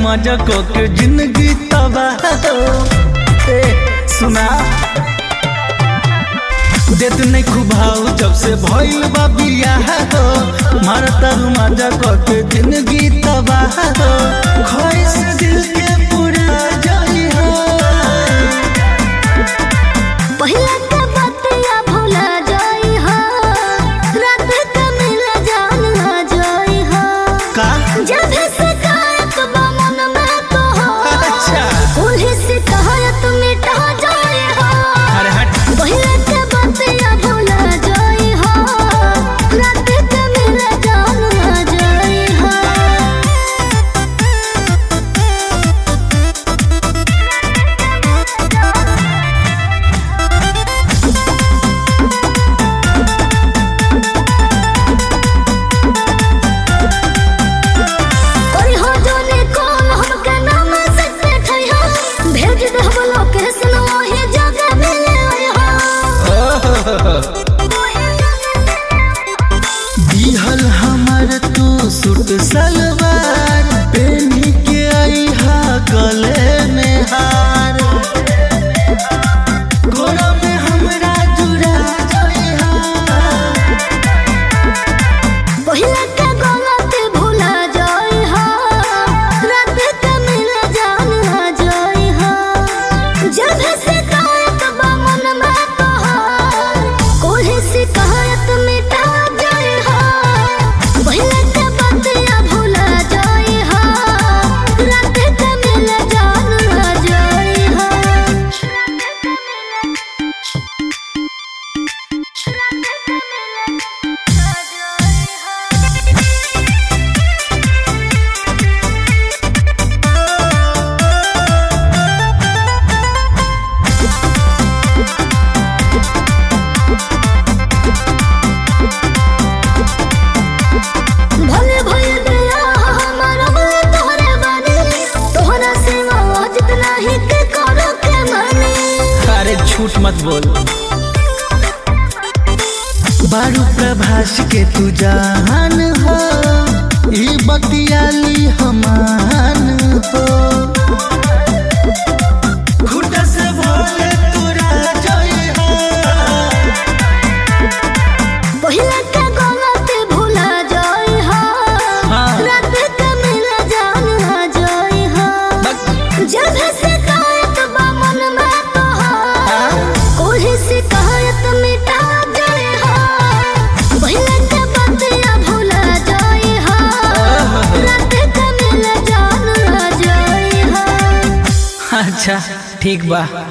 मजा को के जिंदगी तबाह हो। सुना देत नहीं खुबाऊ जब से भइल बा बियाह हो। मारता मजा को के जिंदगी तबाह हो। ख्वाहिश दिल के पूरा जाई हो। पहिला के बतिया भुला जाई हो। रात के मिल जान आ जाई हो। का जब भी शिकायत बा मन में तो हो। अच्छा पुलिस शिकायत मिटा जाई हो। अरे हट पहिला के बतिया भुला जाई हो। रात के मिल जान आ जाई हो। कोई हो जो निकल हमके नाम से बैठई हो। भेज दे हम लोकेशन वही जगह मिले हो। दिहल हमर तू सूट सलवार पहनी के आई हा गले में हार। गोरा में हमरा जुड़ा जाई हा। पहिला के गलती भुला जाई हो। रात के मिल जान आ जाई हो। जब भी शिकायत बा मन में तो हो। कोई शिकायत मिटा जाई हो। पहिला के बतिया भुला जाई हो। रात के मिल जान आ जाई हो। भले भय दिया हमारा बोले तोहरे बानी। तोहरा सेवा जितना ही के करो के मानी। अरे झूठ मत बोल। बारू प्रभास के तू जान हो। ई बतियाली हमान हो। खुटा से भोले तोरा जाई हो। पहिला के गलती भुला जाई हो। हाँ। रात के मिल जान आ जाई हो। जब भी शिकायत बा मन में तो हो। कोई शिकायत मिटा जाई हो। पहिला के बतिया भुला जाई हो। रात के मिल जान आ जाई हो। अच्छा ठीक बा।